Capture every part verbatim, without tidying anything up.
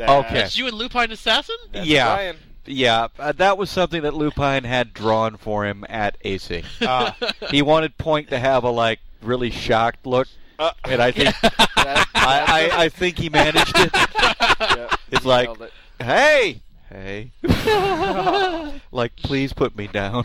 Okay. That's you and Lupine Assassin? That's yeah. Brian. Yeah, uh, that was something that Lupine had drawn for him at Acing. Ah. He wanted Point to have a like really shocked look, Uh, and I think that- I, I, I think he managed it. yeah, It's he like, nailed it. hey, hey, like please put me down.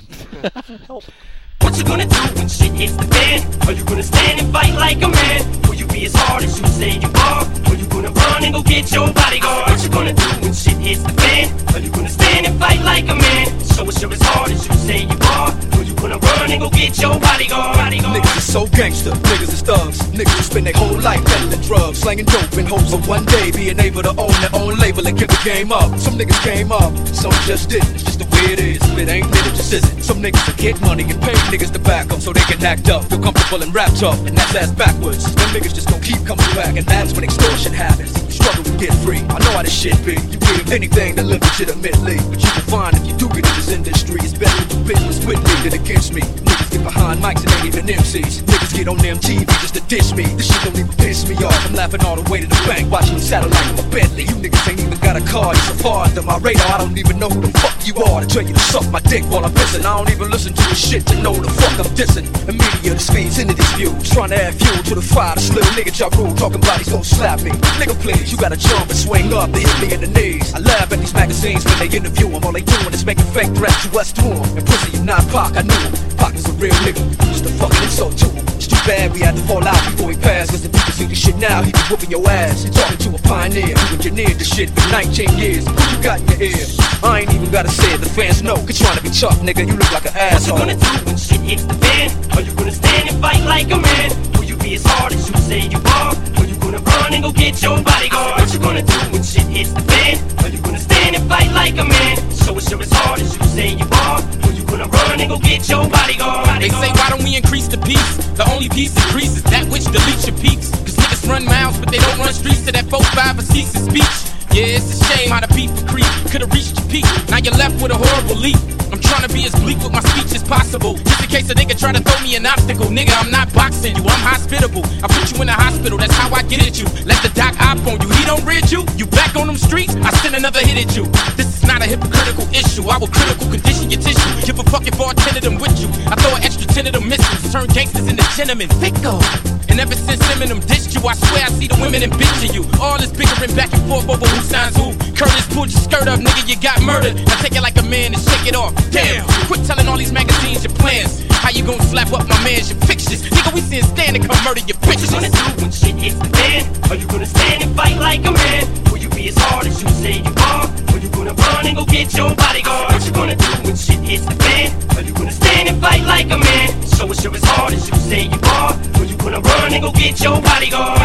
What you gonna do when shit hits the fan? Are you gonna stand and fight like a man? Will you be as hard as you say you are? Or you gonna run and go get your bodyguard? What you gonna do when shit hits the fan? Are you gonna stand and fight like a man? Show us you're as hard as you say you are? Or you gonna run and go get your bodyguard? bodyguard? Niggas is so gangster, niggas is thugs. Niggas who spend their whole life peddling drugs, slanging dope and hopes of one day being able to own their own label and kick the game up. Some niggas came up, some just didn't. It's just the way it is. If it ain't lit, it just isn't. Some niggas will get money and pay niggas to back them so they can act up, feel comfortable and wrapped up, and that's ass backwards. Them niggas just gon' keep coming back, and that's when extortion happens. You struggle to get free. I know how this shit be. You give anything to live legitimately, but you can find if you do get in this industry, it's better to do business with me than against me. Niggas get behind mics and ain't even M Cs. Niggas get on them T V just to dish me. This shit don't even piss me off. I'm laughing all the way to the bank, watching the satellite from a Bentley. You niggas ain't even got a car, you're so far under my radar. I don't even know who the fuck you are to tell you to suck my dick while I'm pissing. I don't even listen to the shit to know the fuck I'm dissing. The media that feeds into these views, trying to add fuel to the fire. This little nigga y'all rule, talking about he's gon' slap me. Nigga please, you gotta jump and swing up to hit me in the knees. I laugh at these magazines when they interview him. All they doing is making fake threats to us to him. And pussy, you not Pac, I knew him. Pac was a real nigga, just a fucking insult to him. It's too bad we had to fall out before he passed, cause if people see this shit now, he be whooping your ass. Talking to a pioneer who engineered this shit for nineteen years. What you got in your ear? I ain't even gotta say it, the fans know. Cause trying to be tough, nigga, you look like an asshole. What you gonna do when shit hits the fan? Are you gonna stand and fight like a man? Will you be as hard as you say you are? Or you gonna run and go get your bodyguard? What you gonna do when shit hits the fan? Are you gonna stand and fight like a man? Show us you're as hard as you say you are? Or you gonna run and go get your bodyguard? They say, why don't we increase the peace? The only peace increases that which deletes your peaks. Cause niggas run miles, but they don't run streets to that four five or ceases speech. Yeah, it's a shame how the people creep. Could've reached your peak, now you're left with a horrible leap. I'm trying to be as bleak with my speech as possible, just in case a nigga try to throw me an obstacle. Nigga, I'm not boxing you, I'm hospitable. I put you in the hospital, that's how I get at you. Let the doc op on you, he don't rid you. You back on them streets, I send another hit at you. This is not a hypocritical issue, I will critical condition your tissue. Give a fuck if all ten of them with you. I throw an extra ten of them missiles, turn gangsters into gentlemen. Fickle. And ever since Eminem dissed you, I swear I see the women and bitching you. All this bickering back and forth over who signs who. Curtis pulled your skirt up, nigga, you got murdered. Now take it like a man and shake it off. Damn, quit telling all these magazines your plans. How you gon' slap up my man's your pictures? Nigga, we seeing Stan and come murder your bitches. What you gonna do when shit hits the fan? Are you gonna stand and fight like a man? Will you be as hard as you say you are? Or you gonna run and go get your bodyguard? What you gonna do when shit hits the fan? Are you gonna stand and fight like a man? Show us you're as hard as you say you are? Or you gonna run and go get your bodyguard?